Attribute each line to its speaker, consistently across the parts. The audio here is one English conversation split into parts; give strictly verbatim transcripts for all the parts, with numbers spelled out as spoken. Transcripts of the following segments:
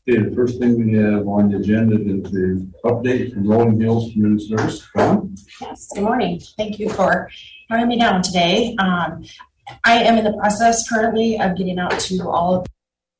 Speaker 1: Okay, the first thing we have on the agenda is the update from Rolling Hills Community Service. Tom?
Speaker 2: Yes, good morning. Thank you for having me down today. Um, I am in the process currently of getting out to all of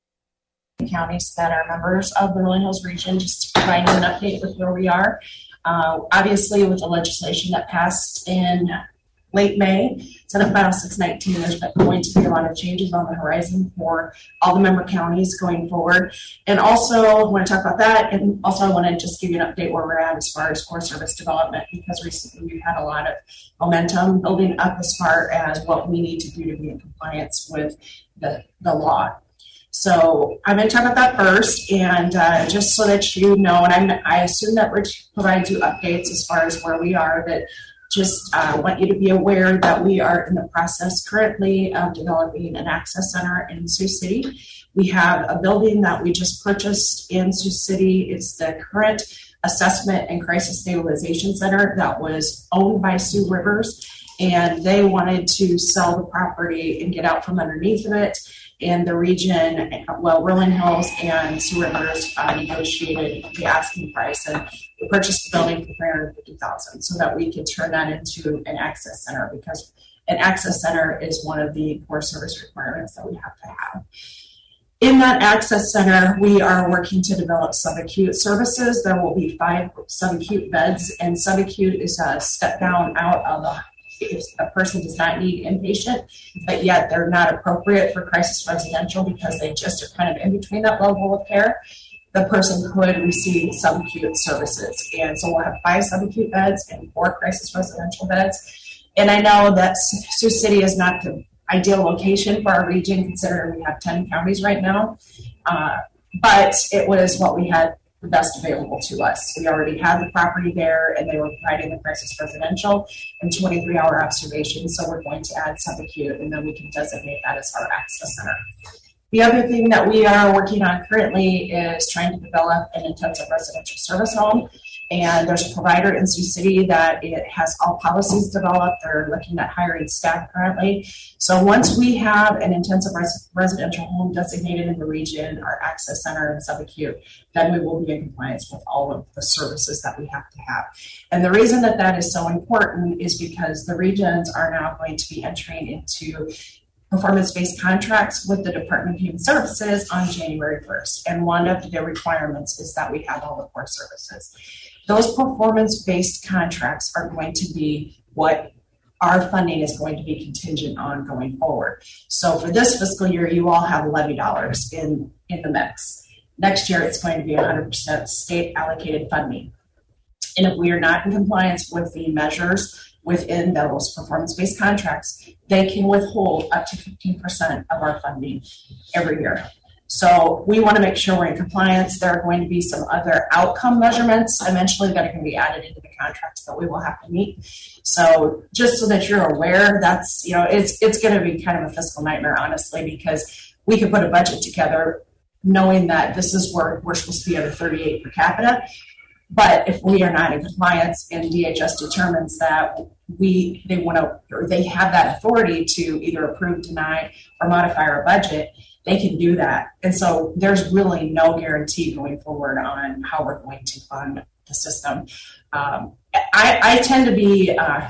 Speaker 2: the counties that are members of the Rolling Hills region, just to provide you an update with where we are. Uh, obviously, with the legislation that passed in late May, Senate File six nineteen, there's going to be a lot of changes on the horizon for all the member counties going forward. And also, I want to talk about that. And also, I want to just give you an update where we're at as far as core service development, because recently we've had a lot of momentum building up as far as what we need to do to be in compliance with the, the law. So I'm going to talk about that first, and uh, just so that you know, and I'm, I assume that Rich provides you updates as far as where we are, that just uh, want you to be aware that we are in the process currently of developing an access center in Sioux City. We have a building that we just purchased in Sioux City. It's the current assessment and crisis stabilization center that was owned by Sioux Rivers, and they wanted to sell the property and get out from underneath of it. And the region, well, Rolling Hills and Sioux Rivers uh, negotiated the asking price, and we purchased the building for three hundred fifty thousand dollars so that we could turn that into an access center, because an access center is one of the core service requirements that we have to have. In that access center, we are working to develop subacute services. There will be five subacute beds, and subacute is a step down out of the if a person does not need inpatient, but yet they're not appropriate for crisis residential because they just are kind of in between that level of care, the person could receive subacute services. And so we'll have five subacute beds and four crisis residential beds. And I know that Sioux City is not the ideal location for our region, considering we have ten counties right now, uh, but it was what we had the best available to us. We already had the property there, and they were providing the crisis residential and twenty-three hour observation. So we're going to add subacute, and then we can designate that as our access center. The other thing that we are working on currently is trying to develop an intensive residential service home. And there's a provider in Sioux City that it has all policies developed. They're looking at hiring staff currently. So once we have an intensive res- residential home designated in the region, our access center and subacute, then we will be in compliance with all of the services that we have to have. And the reason that that is so important is because the regions are now going to be entering into performance-based contracts with the Department of Human Services on January first. And one of the requirements is that we have all the core services. Those performance-based contracts are going to be what our funding is going to be contingent on going forward. So for this fiscal year, you all have levy dollars in, in the mix. Next year, it's going to be one hundred percent state allocated funding. And if we are not in compliance with the measures within those performance-based contracts, they can withhold up to fifteen percent of our funding every year. So we want to make sure we're in compliance. There are going to be some other outcome measurements eventually that are going to be added into the contracts that we will have to meet. So just so that you're aware, that's, you know, it's it's going to be kind of a fiscal nightmare, honestly, because we could put a budget together knowing that this is where we're supposed to be at a thirty-eight per capita. But if we are not in compliance and D H S determines that we they want to, or they have that authority to either approve, deny, or modify our budget, they can do that. And so there's really no guarantee going forward on how we're going to fund the system. Um, I, I tend to be, uh,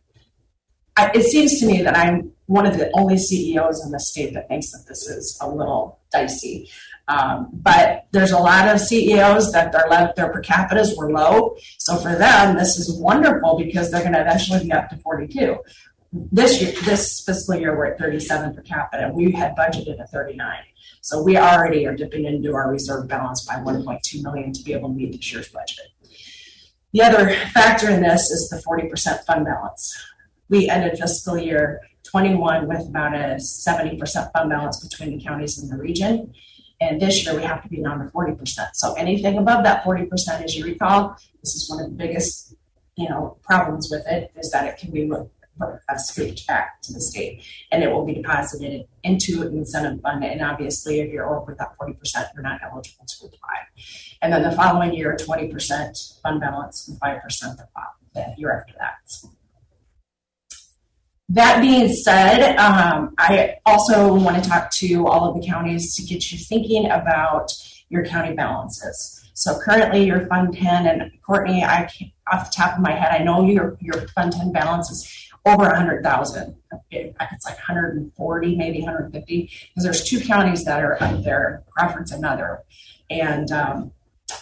Speaker 2: I, it seems to me that I'm one of the only C E Os in the state that thinks that this is a little dicey. Um, but there's a lot of C E Os that their, their per capitas were low. So for them, this is wonderful because they're going to eventually be up to forty-two. This year, this fiscal year, we're at thirty-seven per capita. We had budgeted at thirty-nine. So we already are dipping into our reserve balance by one point two million dollars to be able to meet this year's budget. The other factor in this is the forty percent fund balance. We ended fiscal year twenty-one with about a seventy percent fund balance between the counties in the region. And this year we have to be down to forty percent. So anything above that forty percent, as you recall, this is one of the biggest, you know, problems with it, is that it can be uh, scooped back to the state, and it will be deposited into an incentive fund. And obviously, if you're over that forty percent, you're not eligible to apply. And then the following year, twenty percent fund balance and five percent the year after that. That being said, um, I also want to talk to all of the counties to get you thinking about your county balances. So currently your Fund ten, and Courtney, I can't, off the top of my head, I know your, your Fund ten balance is over one hundred thousand. It, it's like one hundred forty, maybe one hundred fifty, because there's two counties that are up there, Crawford's another. And um,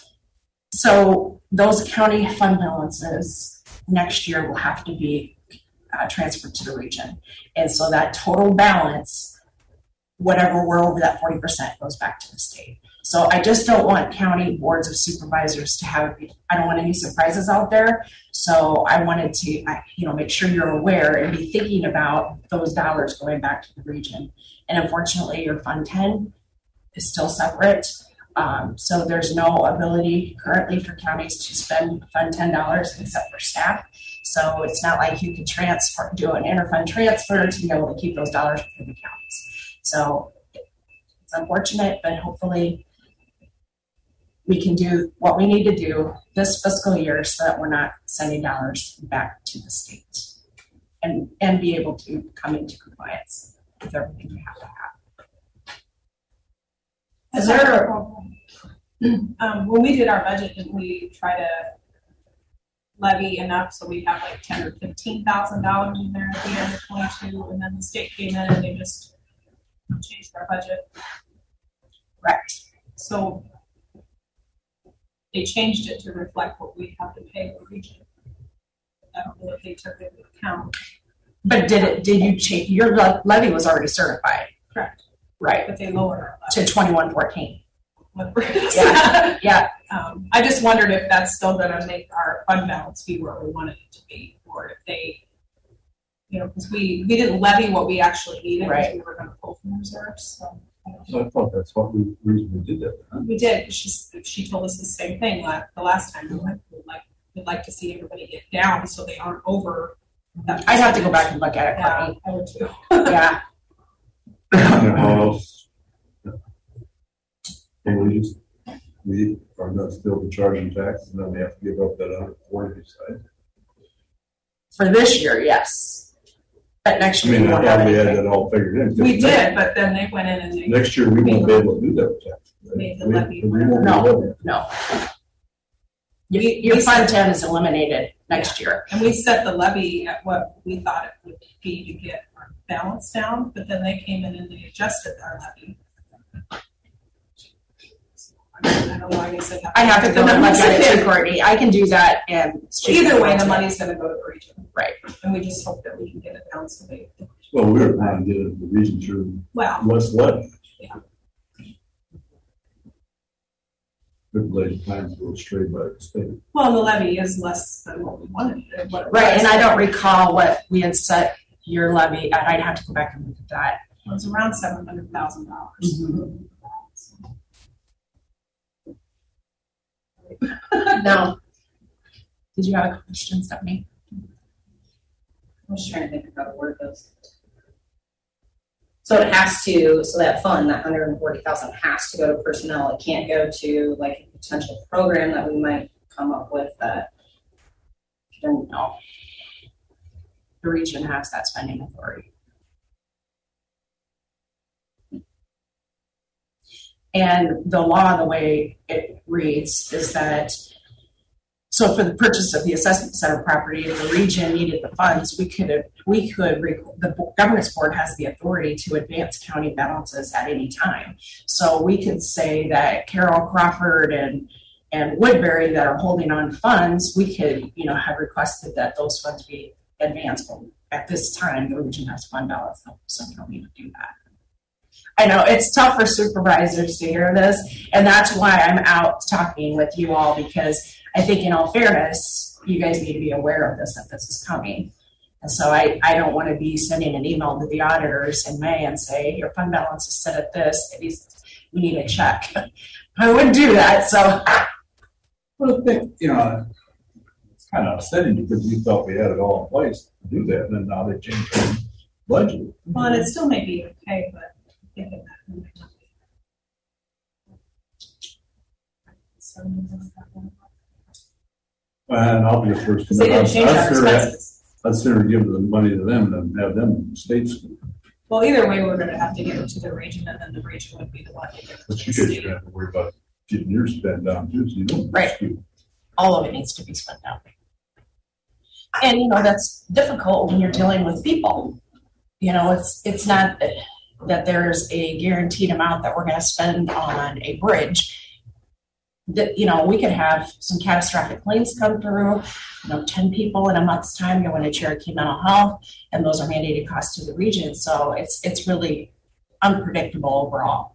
Speaker 2: so those county fund balances next year will have to be uh, transferred to the region. And so that total balance, whatever we're over that forty percent, goes back to the state. So I just don't want county boards of supervisors to have, I don't want any surprises out there. So I wanted to, you know, make sure you're aware and be thinking about those dollars going back to the region. And unfortunately, your Fund ten is still separate. Um, so there's no ability currently for counties to spend Fund ten dollars except for staff. So it's not like you can transfer, do an interfund transfer to be able to keep those dollars within the counties. So it's unfortunate, but hopefully we can do what we need to do this fiscal year so that we're not sending dollars back to the state and, and be able to come into compliance with everything we have to have.
Speaker 3: Is there a um, when we did our budget, didn't we try to levy enough so we have like ten or fifteen thousand dollars in there at the end of twenty-two, and then the state came in and they just changed our budget?
Speaker 2: Correct.
Speaker 3: So they changed it to reflect what we have to pay the region. I don't know if they took it into account.
Speaker 2: But did it? Did you change? Your levy was already certified.
Speaker 3: Correct.
Speaker 2: Right.
Speaker 3: But they lowered our levy
Speaker 2: to twenty-one fourteen.
Speaker 3: Yeah.
Speaker 2: Yeah.
Speaker 3: Um, I just wondered if that's still going to make our fund balance be where we wanted it to be, or if they, you know, because we, we didn't levy what we actually needed, because
Speaker 2: right.
Speaker 3: we were going to pull from reserves. So,
Speaker 1: so I thought that's what we reason we did that. Huh?
Speaker 3: We did. She she told us the same thing like, the last time we went. We'd like we'd like to see everybody get down so they aren't over. That
Speaker 2: I'd have to go back and look at it.
Speaker 3: Yeah, I would too.
Speaker 2: Yeah.
Speaker 1: Well, and we just, we are not still charging taxes, and then we have to give up that other forty side.
Speaker 2: For this year, yes. But next year,
Speaker 1: I mean,
Speaker 2: we
Speaker 1: I
Speaker 2: won't have
Speaker 1: thought we had
Speaker 2: anything.
Speaker 1: that all figured in.
Speaker 3: We did, but then they went in and they
Speaker 1: Next year, we won't be able to do that with taxes. Right?
Speaker 3: made the
Speaker 1: We-
Speaker 3: levy.
Speaker 1: we won't be
Speaker 2: No,
Speaker 1: levying.
Speaker 2: no. Your,
Speaker 3: We-
Speaker 2: your
Speaker 3: we
Speaker 2: Fund
Speaker 3: said-
Speaker 2: ten is eliminated next year.
Speaker 3: And we set the levy at what we thought it would be to get our balance down, but then they came in and they adjusted our levy. I don't know, I guess I'd have to
Speaker 2: I have to
Speaker 3: put
Speaker 2: go
Speaker 3: the
Speaker 2: and look
Speaker 3: numbers
Speaker 2: at it
Speaker 3: in.
Speaker 2: too, Courtney. I can do that and.
Speaker 3: Either way, the money's going to go to the region.
Speaker 2: Right.
Speaker 3: And we just hope that we can get it down so they,
Speaker 1: Well, we were trying to get it, the reason through
Speaker 3: well,
Speaker 1: what's left.
Speaker 3: Yeah.
Speaker 1: Everybody's plans go straight by the state.
Speaker 3: well, the levy is less than what we wanted. What it
Speaker 2: Right,
Speaker 3: was.
Speaker 2: and I don't recall what we had set your levy at. I'd have to go back and look at that.
Speaker 3: It was around seven hundred thousand dollars.
Speaker 2: Mm-hmm. No. Did you have a question, Stephanie?
Speaker 4: I'm just trying to think of how to word this. So it has to, so that fund, that one hundred forty thousand has to go to personnel. It can't go to like a potential program that we might come up with that.
Speaker 2: No. The region has that spending authority. And the law, the way it reads, is that so for the purchase of the assessment center property, if the region needed the funds, we could we could the governance board has the authority to advance county balances at any time. So we could say that Carroll, Crawford, and and Woodbury that are holding on funds, we could you know have requested that those funds be advanced. But at this time, the region has fund balance, so we don't need to do that. I know it's tough for supervisors to hear this, and that's why I'm out talking with you all, because I think in all fairness, you guys need to be aware of this, that this is coming. And so I, I don't want to be sending an email to the auditors in May and say, your fund balance is set at this, it is, we need a check. I wouldn't do that, so.
Speaker 1: Well, I think, you know, it's kind of upsetting because we thought we had it all in place to do that, and then now they changed the budget.
Speaker 3: Well, and it still may be okay, but thinking that we might not be. So,
Speaker 1: And I'll be the first to
Speaker 3: because they
Speaker 1: know.
Speaker 3: didn't change our
Speaker 1: I'd sooner-
Speaker 3: expenses.
Speaker 1: I'd sooner give the money to them than have them states.
Speaker 3: Well, either way, we're going to have to give it to the region, and then the region would be the one to give it to
Speaker 1: But
Speaker 3: the
Speaker 1: you guys
Speaker 3: state.
Speaker 1: don't have to worry about getting your spend down too, so you don't.
Speaker 2: Right. All of it needs to be spent down. And, you know, that's difficult when you're dealing with people. You know, it's it's not that there's a guaranteed amount that we're going to spend on a bridge. That, you know, we could have some catastrophic claims come through, you know, ten people in a month's time go into Cherokee Mental Health, and those are mandated costs to the region. So it's it's really unpredictable overall.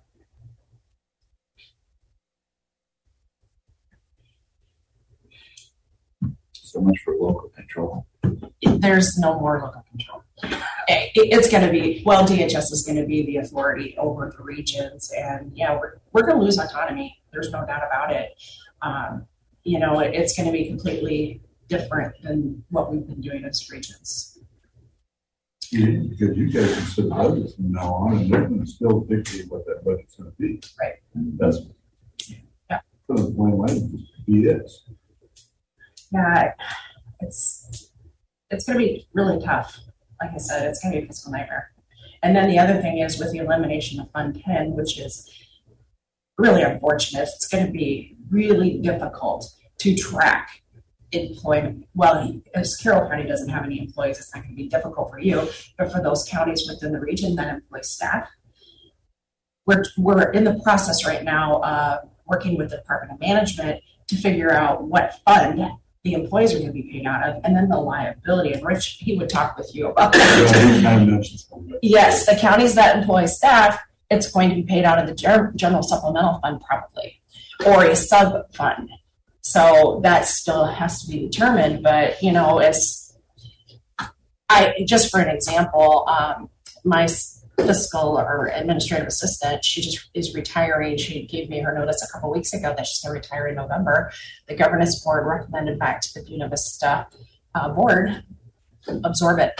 Speaker 5: So much for local control.
Speaker 2: There's no more local control. It, it's going to be, well, D H S is going to be the authority over the regions, and yeah, we're we're going to lose autonomy. There's no doubt about it. Um, you know, it, it's going to be completely different than what we've been doing as regions.
Speaker 1: Yeah, because you guys can set budgets from now on, and they're going to still dictate what that budget's going to be.
Speaker 2: Right.
Speaker 1: That's
Speaker 2: yeah.
Speaker 1: For the plain language, B S.
Speaker 2: Yeah, it's it's going to be really tough. Like I said, it's going to be a fiscal nightmare. And then the other thing is with the elimination of Fund ten, which is really unfortunate, it's going to be really difficult to track employment. Well, as Carroll County doesn't have any employees, it's not going to be difficult for you, but for those counties within the region that employ staff, we're, we're in the process right now uh, working with the Department of Management to figure out what fund the employees are going to be paid out of, and then the liability. And Rich, he would talk with you about that. Yes, the counties that employ staff, it's going to be paid out of the general supplemental fund probably, or a sub fund. So that still has to be determined. But, you know, as I, just for an example, um, my fiscal or administrative assistant, she just is retiring. She gave me her notice a couple weeks ago that she's going to retire in November. The governance board recommended back to the Buena Vista uh, board, absorb it.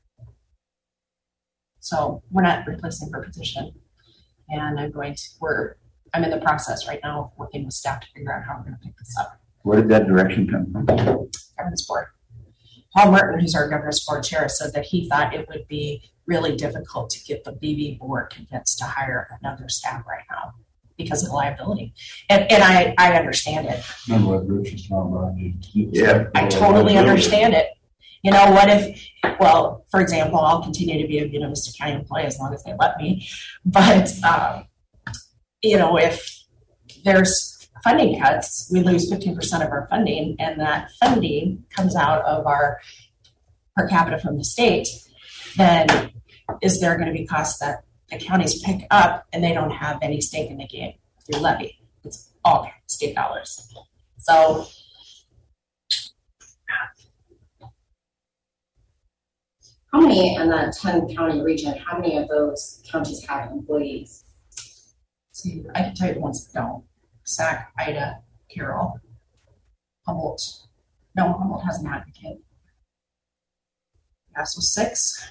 Speaker 2: So we're not replacing her position. And I'm going to, we're, I'm in the process right now of working with staff to figure out how we're going to pick this up.
Speaker 5: Where did that direction come from?
Speaker 2: Governance board. Paul Merton, who's our governance board chair, said that he thought it would be really difficult to get the B V board convinced to hire another staff right now because of the liability. And, and I, I understand it.
Speaker 1: Remember what Rich was talking about? You, you
Speaker 5: Yeah.
Speaker 2: I totally understand it. You know, what if, well, for example, I'll continue to be a Buena Vista County employee as long as they let me. But, um, you know, if there's funding cuts, we lose fifteen percent of our funding, and that funding comes out of our per capita from the state, then is there going to be costs that the counties pick up and they don't have any stake in the game through levy? It's all state dollars. So,
Speaker 4: how many in that ten county region, how many of those counties have employees?
Speaker 2: see, I can tell you the ones that don't. Sac, Ida, Carroll, Humboldt. No, Humboldt has an advocate. Yeah, so six.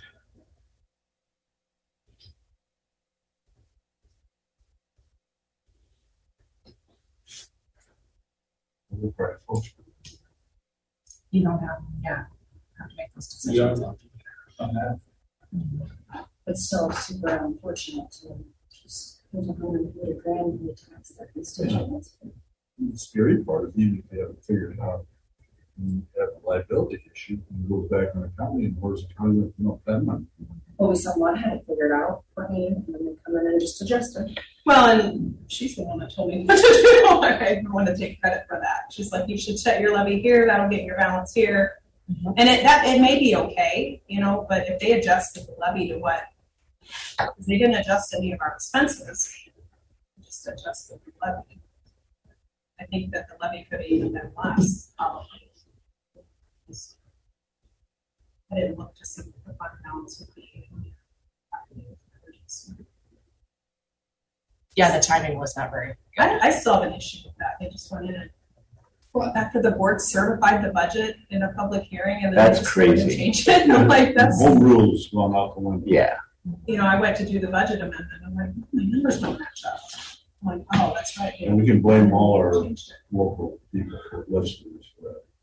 Speaker 2: You don't have, yeah, have to make those decisions.
Speaker 1: Yeah.
Speaker 4: It's still super unfortunate to just put a hundred forty grand in the tax their constituents.
Speaker 1: The scary part is even if they haven't figured it out, you have a liability issue, and it goes back on the county, and where's the county with no that money?
Speaker 4: Well, we somewhat had it figured out for me, and then they come in and just adjust it.
Speaker 3: Well, and she's the one that told me what to do. I don't want to take credit for that. She's like, you should set your levy here. That'll get your balance here. Mm-hmm. And it that it may be okay, you know, but if they adjusted the levy to what, because they didn't adjust any of our expenses, they just adjusted the levy. I think that the levy could have even been less, probably. I didn't look to see what the fund balance would be.
Speaker 2: Yeah, the timing was not very good.
Speaker 3: I, I still have an issue with that. They just went in and, well, after the board certified the budget in a public hearing, and then
Speaker 5: That's
Speaker 3: they just went and
Speaker 5: crazy.
Speaker 3: changed it. I'm like, that's,
Speaker 1: Home rules gone out the window.
Speaker 5: Yeah.
Speaker 3: you know, I went to do the budget amendment. I'm like, my numbers don't match up. I'm like, oh, that's right.
Speaker 1: And we can blame all our local people for legislators for that.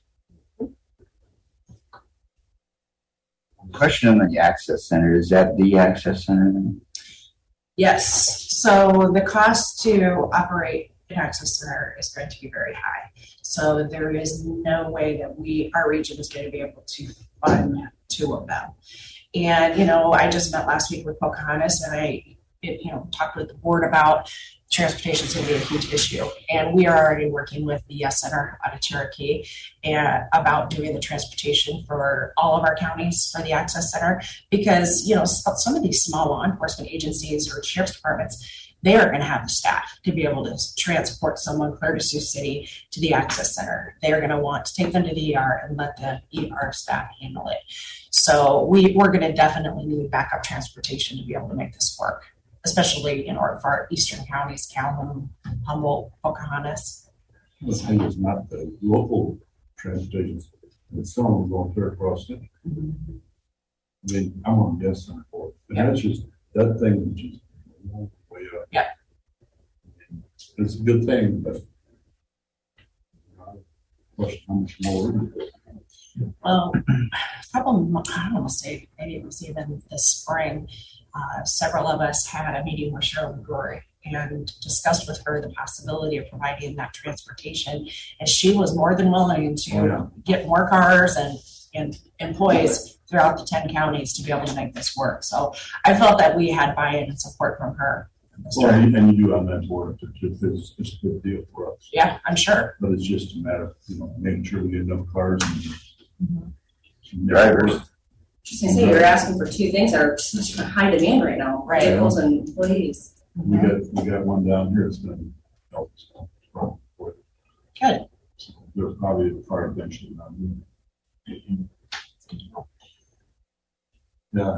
Speaker 5: Question on the access center. Is that the access center?
Speaker 2: Yes. So the cost to operate access center is going to be very high. So there is no way that we, our region is going to be able to fund two of them. And, you know, I just met last week with Pocahontas and I, it, you know, talked with the board about transportation is going to be a huge issue. And we are already working with the Yes Center out of Cherokee and about doing the transportation for all of our counties for the Access Center, because, you know, some of these small law enforcement agencies or sheriff's departments, they are going to have the staff to be able to transport someone clear to Sioux City to the Access Center. They're going to want to take them to the E R and let the E R staff handle it. So we, we're going to definitely need backup transportation to be able to make this work, especially in order for our eastern counties, Calhoun, Humboldt, Pocahontas.
Speaker 1: The thing is not the local transportation, it's some of them going clear across it.
Speaker 2: Mm-hmm.
Speaker 1: I mean, I'm on Yes Center for it. And that's just, that thing is just way up.
Speaker 2: Yeah.
Speaker 1: It's a good thing, but I question how much more.
Speaker 2: Well, a couple, I don't want to say, maybe it was even this spring, uh, several of us had a meeting with Cheryl McGrory and discussed with her the possibility of providing that transportation. And she was more than willing to
Speaker 1: Oh, yeah.
Speaker 2: get more cars and, and employees throughout the ten counties to be able to make this work. So I felt that we had buy-in and support from her.
Speaker 1: Well, and you, and you do on that board, it's, it's, it's a good deal for us.
Speaker 2: Yeah, I'm sure.
Speaker 1: But it's just a matter of, you know, making sure we get enough cars and
Speaker 2: Mm-hmm.
Speaker 5: Drivers.
Speaker 4: Just gonna say, you're asking for two things that are such a high demand right now,
Speaker 2: Right.
Speaker 4: vehicles and employees.
Speaker 1: We got, we got one down here that's gonna help us. out. Probably.
Speaker 2: Good.
Speaker 1: There's probably a car eventually. down here. Yeah.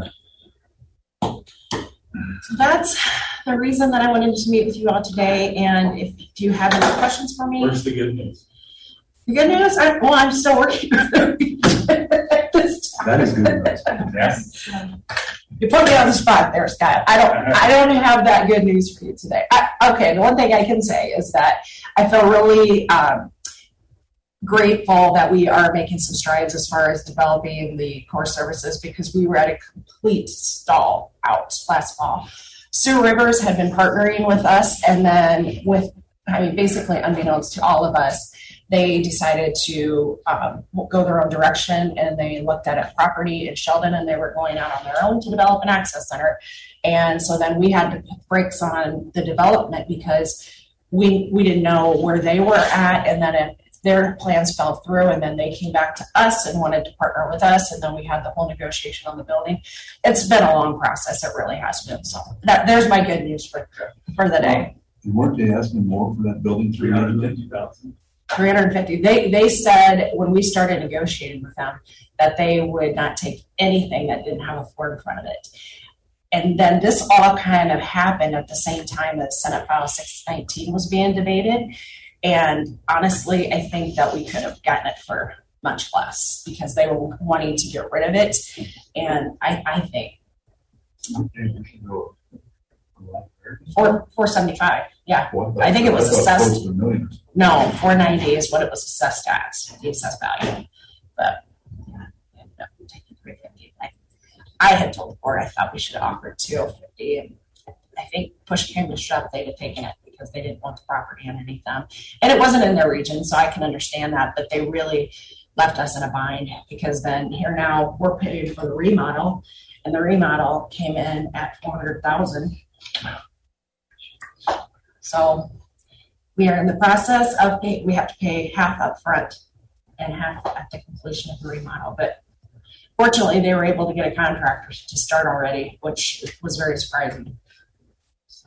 Speaker 2: So that's the reason that I wanted to meet with you all today. And if do you have any questions for me?
Speaker 1: Where's the good news?
Speaker 2: The good news, I, well, I'm still working with the this time.
Speaker 1: That is good news. Yes.
Speaker 2: You put me on the spot there, Scott. I don't, I don't have that good news for you today. I, okay, the one thing I can say is that I feel really um, grateful that we are making some strides as far as developing the core services, because we were at a complete stall out last fall. Sioux Rivers had been partnering with us, and then with, I mean, basically unbeknownst to all of us, they decided to um, go their own direction, and they looked at a property in Sheldon, and they were going out on their own to develop an access center. And so then we had to put brakes on the development because we we didn't know where they were at, and then it, their plans fell through, and then they came back to us and wanted to partner with us, and then we had the whole negotiation on the building. It's been a long process. It really has been. So that, there's my good news for for the day.
Speaker 1: And weren't they asking more for that building? Three hundred fifty thousand.
Speaker 2: three hundred fifty. They they said when we started negotiating with them that they would not take anything that didn't have a Ford in front of it. And then this all kind of happened at the same time that Senate File six nineteen was being debated. And honestly, I think that we could have gotten it for much less because they were wanting to get rid of it. And I, I think four four seventy five. Yeah. I think it was assessed. No, four ninety is what it was assessed at, the assessed value. But yeah, I ended up taking three fifty. I, I had told the board I thought we should have offered two fifty, and I think push came to shove, they'd have taken it because they didn't want the property underneath them. And it wasn't in their region, so I can understand that, but they really left us in a bind because then here now we're paying for the remodel, and the remodel came in at four hundred thousand. So we are in the process of pay, we have to pay half up front and half at the completion of the remodel. But fortunately, they were able to get a contractor to start already, which was very surprising. So,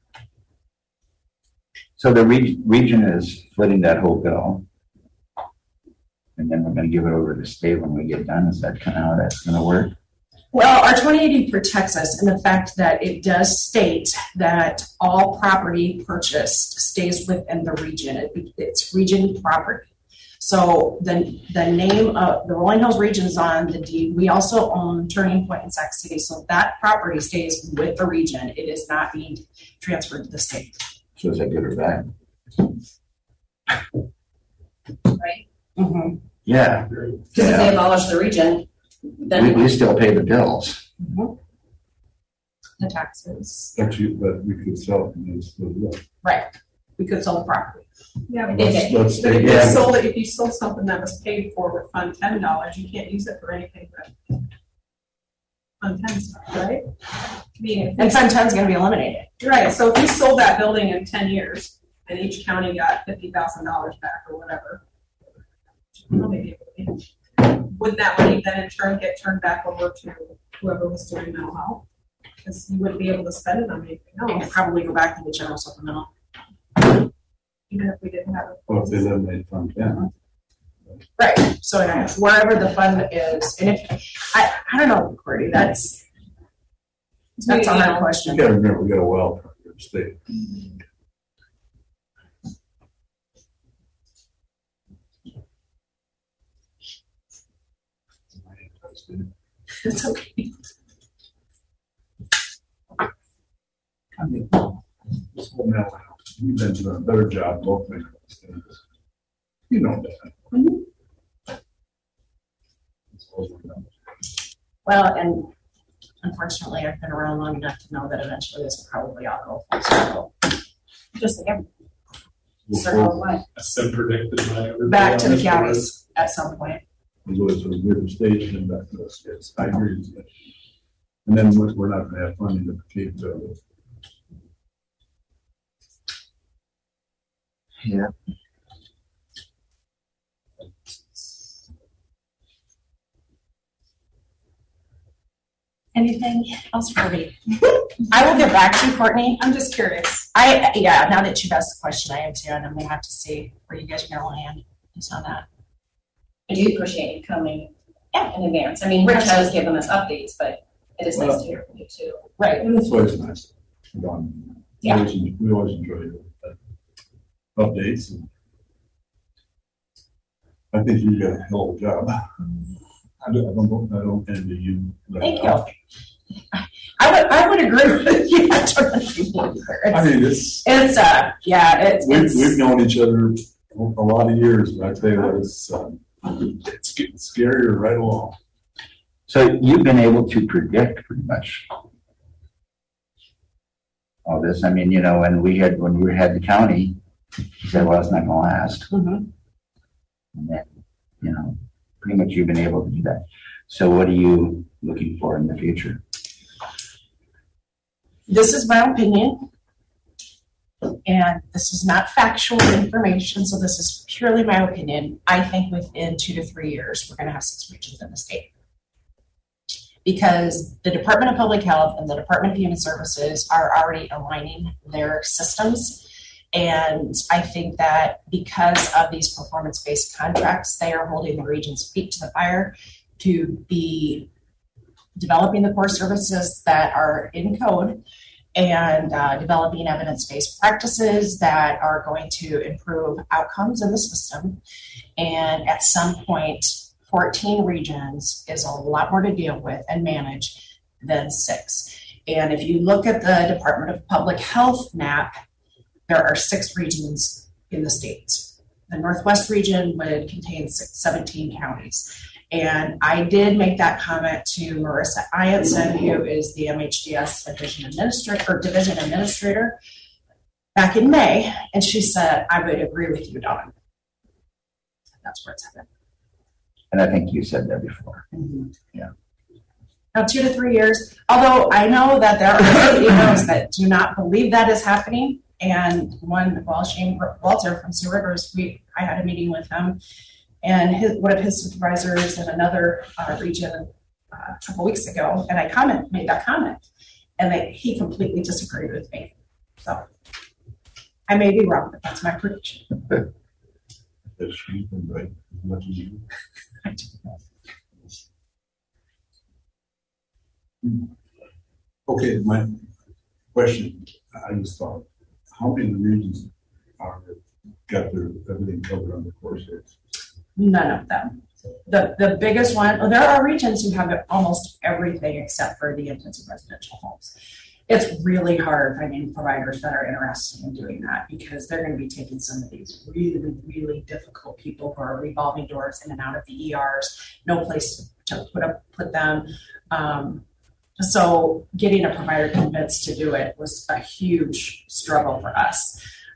Speaker 5: So the re- region is footing that whole bill. And then we're going to give it over to the state when we get done. Is that kind of how that's going to work?
Speaker 2: well, our twenty eighty protects us in the fact that it does state that all property purchased stays within the region. It, it's region property. So the the name of the Rolling Hills region is on the deed. We also own Turning Point in Sac City, so that property stays with the region. It is not being transferred to the state.
Speaker 5: So is that good or bad?
Speaker 4: Right?
Speaker 2: Mm-hmm.
Speaker 5: Yeah.
Speaker 4: Because if they
Speaker 5: Yeah.
Speaker 4: abolish the region,
Speaker 5: We,
Speaker 4: then
Speaker 5: we still pay the bills.
Speaker 2: Mm-hmm. The taxes.
Speaker 1: Actually, but we could sell it and it's still left.
Speaker 2: Right.
Speaker 3: we could sell the property. Yeah, but
Speaker 1: Let's,
Speaker 3: if,
Speaker 1: let's
Speaker 3: but if
Speaker 1: take
Speaker 3: you
Speaker 1: that.
Speaker 3: sold it, if you sold something that was paid for with Fund ten dollars, you can't use it for anything but Fund ten stuff, right? I mean, if
Speaker 2: And Fund ten is going to be eliminated.
Speaker 3: right, so if you sold that building in ten years and each county got fifty thousand dollars back or whatever, well, maybe, would that money then in turn get turned back over to whoever was doing mental health? Because you wouldn't be able to spend it on anything
Speaker 2: They could
Speaker 3: else,
Speaker 2: probably go back to the general supplemental.
Speaker 3: even if we didn't have it.
Speaker 1: Well, if they eliminate Fund ten.
Speaker 2: Right. So uh, wherever the fund is, and if I, I don't know, Courtney, that's that's a hard
Speaker 1: You
Speaker 2: question.
Speaker 1: gotta remember, we got a well permit in the state.
Speaker 2: It's okay.
Speaker 1: I mean, this whole mental health, you've been doing a better job locally. in the state. You know that. It's all we know.
Speaker 2: Well, and unfortunately, I've been around long enough to know that eventually this will probably all go full circle. Just like every circle of life.
Speaker 6: That's been predicted by everybody.
Speaker 2: Back to
Speaker 6: on
Speaker 2: the
Speaker 6: this
Speaker 2: counties at some point.
Speaker 1: We go to the station and back to the states. I agree with you. And then we're we're not gonna have funding to pay the.
Speaker 5: Yeah.
Speaker 2: Anything else for me? I will get back to you, Courtney.
Speaker 3: I'm just curious.
Speaker 2: I, yeah, now that you've asked the question, I am too, and I'm gonna have to see where you guys are gonna land just on that.
Speaker 4: I do appreciate you coming in advance. I mean, Rich has given us updates, but it is nice to hear from you too.
Speaker 2: Right.
Speaker 1: And it's always nice. Um, we
Speaker 2: Yeah.
Speaker 1: always- We always enjoy uh, updates. and I think you got a hell of a job. I don't, I don't, I don't envy you.
Speaker 2: Thank you. I would, I would agree with you. That's what I think.
Speaker 1: I
Speaker 2: It's,
Speaker 1: mean, it's,
Speaker 2: it's, uh, yeah, it's,
Speaker 1: we've,
Speaker 2: it's,
Speaker 1: we've known each other a lot of years, but I tell you what, it's, um, it's getting scarier right along.
Speaker 5: So you've been able to predict pretty much all this. I mean, you know, when we had, when we had the county, you said, well, it's not gonna last.
Speaker 2: Mhm.
Speaker 5: And then, you know, pretty much you've been able to do that. So what are you looking for in the future?
Speaker 2: This is my opinion. And this is not factual information, so this is purely my opinion. I think within two to three years, we're gonna have six regions in the state. Because the Department of Public Health and the Department of Human Services are already aligning their systems. And I think that because of these performance-based contracts, they are holding the region's feet to the fire to be developing the core services that are in code and uh, developing evidence-based practices that are going to improve outcomes in the system. And at some point, fourteen regions is a lot more to deal with and manage than six. And if you look at the Department of Public Health map, there are six regions in the states. The Northwest region would contain six, seventeen counties. And I did make that comment to Marissa Ianson, who is the M H D S division administrator or division administrator back in May. And she said, I would agree with you, Dawn. That's where it's headed.
Speaker 5: And I think you said that before.
Speaker 2: Mm-hmm.
Speaker 5: Yeah.
Speaker 2: Now, two to three years, although I know that there are emails that do not believe that is happening. And one, well, Shane Walter from Sioux Rivers, we, I had a meeting with him and his, one of his supervisors in another uh, region uh, a couple weeks ago, and I comment, made that comment, and they, he completely disagreed with me. So I may be wrong, but that's my prediction.
Speaker 1: That's sheep and right, as much as you. Okay, my question, I just thought, how many of the regions are, got their, everything covered on the core service?
Speaker 2: None of them. The the biggest one, well, there are regions who have almost everything except for the intensive residential homes. It's really hard finding providers that are interested in doing that because they're going to be taking some of these really, really difficult people who are revolving doors in and out of the E Rs, no place to put up, put them. Um, so getting a provider convinced to do it was a huge struggle for us.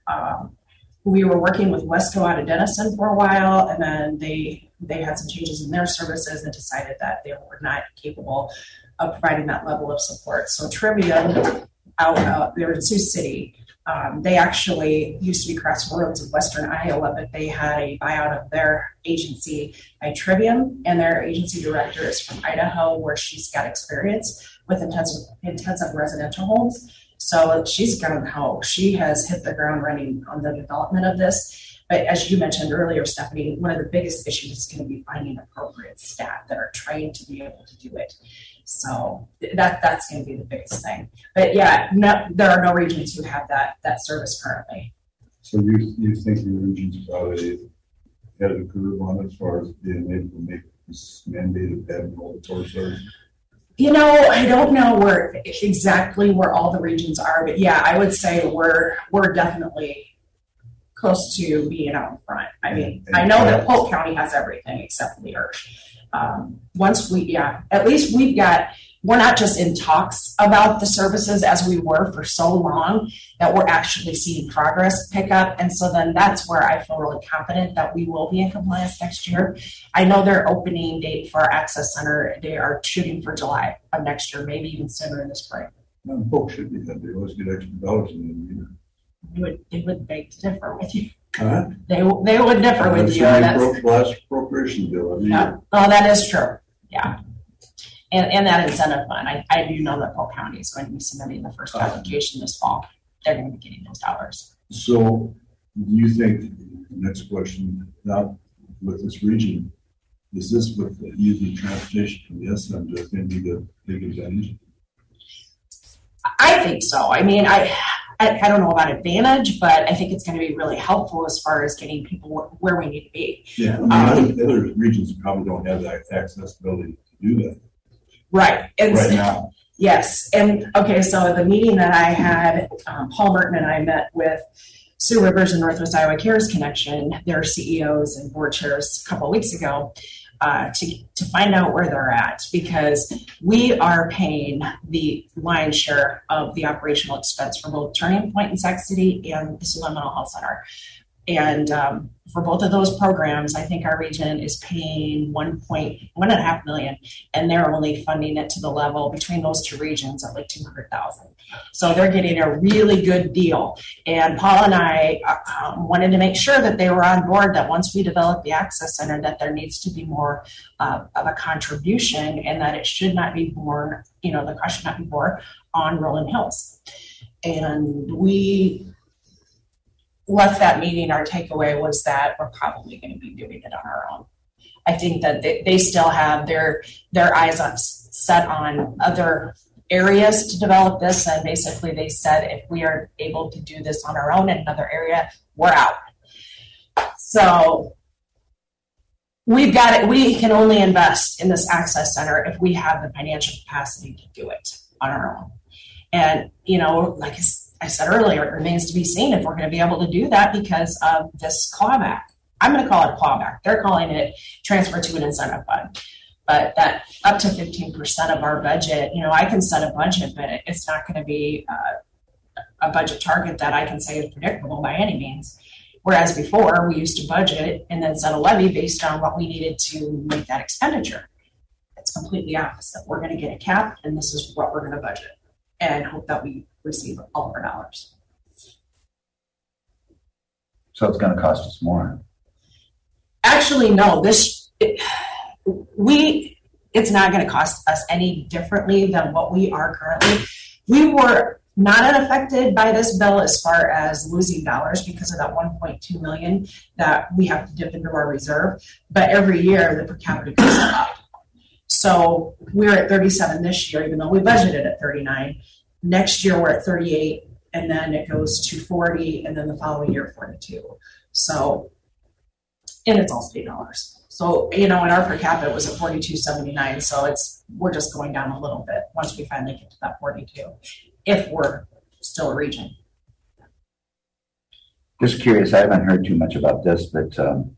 Speaker 2: Um, we were working with Wesco out of Denison for a while, and then they they had some changes in their services and decided that they were not capable of providing that level of support. So Trivium, out uh, they're in Sioux City. Um, they actually used to be Crossroads of Western Iowa, but they had a buyout of their agency by Trivium, and their agency director is from Idaho, where she's got experience with intensive intensive residential homes. So she's gung ho. She has hit the ground running on the development of this. But as you mentioned earlier, Stephanie, one of the biggest issues is going to be finding appropriate staff that are trained to be able to do it. So that that's going to be the biggest thing. But yeah, no, there are no regions who have that that service currently.
Speaker 1: So you you think your region's probably ahead of the curve on as far as being able to make this mandated ambulatory service?
Speaker 2: You know, I don't know where exactly where all the regions are, but yeah, I would say we're we're definitely close to being out in front. I mean, I know that Polk County has everything except Lear. Um, once we, yeah, at least we've got, we're not just in talks about the services as we were for so long that we're actually seeing progress pick up. And so then that's where I feel really confident that we will be in compliance next year. I know their opening date for our Access Center, they are shooting for July of next year, maybe even sooner in the spring.
Speaker 1: Well, folks should be that. They always get extra dollars in the
Speaker 2: They would, they would beg to differ with you.
Speaker 1: Huh?
Speaker 2: They they would differ with you.
Speaker 1: That's the last appropriation bill. I mean,
Speaker 2: yeah. Oh, that is true. Yeah. And and that incentive fund, I, I do know that Polk County is going to be submitting the first application this fall. They're going to be getting those dollars.
Speaker 1: So do you think, next question, now with this region, is this with the using transportation from the S M just going to be the big advantage?
Speaker 2: I think so. I mean, I, I I don't know about advantage, but I think it's going to be really helpful as far as getting people where we need to be.
Speaker 1: Yeah, I mean,
Speaker 2: Um,
Speaker 1: other, other regions probably don't have that accessibility to do that
Speaker 2: Right. And
Speaker 1: right now.
Speaker 2: Yes. And okay, so the meeting that I had, um, Paul Merton and I met with Sioux Rivers and Northwest Iowa Cares Connection, their C E Os and board chairs a couple of weeks ago, uh, to, to find out where they're at, because we are paying the lion's share of the operational expense for both Turning Point in Sac City and the Siouxland Mental Health Center. And um, for both of those programs, I think our region is paying one point one and a half million, and they're only funding it to the level between those two regions at like two hundred thousand. So they're getting a really good deal. And Paul and I um, wanted to make sure that they were on board that once we develop the Access Center, that there needs to be more uh, of a contribution, and that it should not be borne, you know, the cost should not be borne on Rolling Hills. And we left that meeting, our takeaway was that we're probably going to be doing it on our own. I think that they, they still have their their eyes on, set on other areas to develop this, and basically they said if we are able to do this on our own in another area, we're out. So we've got it. We can only invest in this Access Center if we have the financial capacity to do it on our own. And, you know, like I said earlier, it remains to be seen if we're going to be able to do that because of this clawback. I'm going to call it a clawback. They're calling it transfer to an incentive fund. But that up to fifteen percent of our budget, you know, I can set a budget, but it's not going to be uh, a budget target that I can say is predictable by any means. Whereas before, we used to budget and then set a levy based on what we needed to make that expenditure. It's completely opposite. We're going to get a cap, and this is what we're going to budget, and hope that we receive all of our dollars.
Speaker 5: So it's going to cost us more.
Speaker 2: Actually, no. This it, we it's not going to cost us any differently than what we are currently. We were not unaffected by this bill as far as losing dollars because of that one point two million that we have to dip into our reserve. But every year the per capita goes up. So we're at thirty-seven this year, even though we budgeted at thirty-nine. Next year we're at thirty-eight, and then it goes to forty, and then the following year forty-two. So, and it's all state dollars. So, you know, and our per capita was at forty-two seventy-nine. So it's we're just going down a little bit once we finally get to that forty-two, if we're still a region.
Speaker 5: Just curious, I haven't heard too much about this, but um,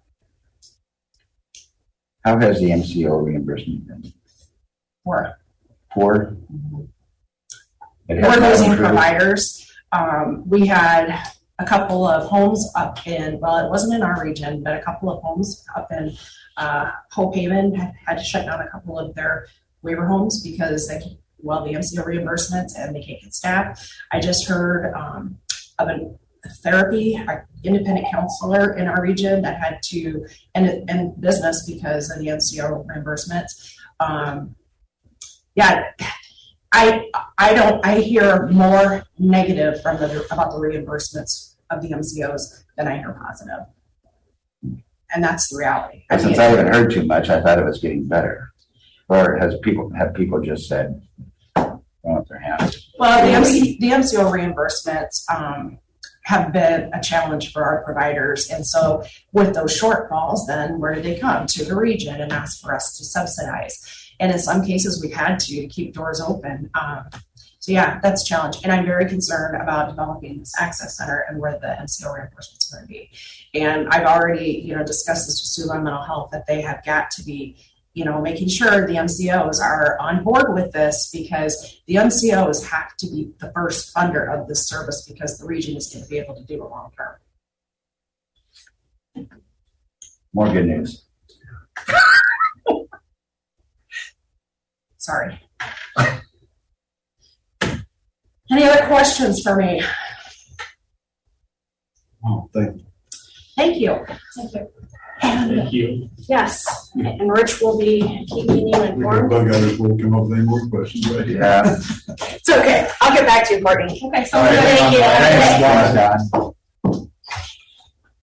Speaker 5: how has the M C O reimbursement been?
Speaker 2: We're
Speaker 5: Poor? It has
Speaker 2: we're
Speaker 5: not
Speaker 2: losing
Speaker 5: improved?
Speaker 2: providers. Um, we had a couple of homes up in, well, it wasn't in our region, but a couple of homes up in uh, Hope Haven had, had to shut down a couple of their waiver homes because they, well, the M C O reimbursements and they can't get staff. I just heard um, of an therapy, an independent counselor in our region that had to end, end business because of the M C O reimbursements. Um, yeah, I I don't I hear more negative from the about the reimbursements of the M C Os than I hear positive, and that's the reality.
Speaker 5: And since I haven't heard too much, I thought it was getting better. Or has people have people just said, "Throw up their hands"?
Speaker 2: Well, the M C, the M C O reimbursements um, have been a challenge for our providers, and so with those shortfalls, then where do they come? To the region and ask for us to subsidize. And in some cases, we've had to to keep doors open. Um, so yeah, that's a challenge. And I'm very concerned about developing this access center and where the M C O reimbursement is going to be. And I've already, you know, discussed this with Sioux Mental Health that they have got to be, you know, making sure the M C Os are on board with this, because the M C Os have to be the first funder of this service because the region is going to be able to do it long term.
Speaker 5: More good news.
Speaker 2: Sorry. Any other questions for me?
Speaker 1: Oh, thank you.
Speaker 2: Thank you.
Speaker 3: Thank you.
Speaker 2: And
Speaker 6: Thank you.
Speaker 2: yes, and Rich will be keeping you
Speaker 1: We can
Speaker 2: informed.
Speaker 1: bug out if we'll come up with any more questions, right?
Speaker 5: Yeah.
Speaker 2: It's okay. I'll get back to you, Courtney.
Speaker 3: Okay, so
Speaker 5: All right.
Speaker 2: Thank you.
Speaker 5: Thanks, Don.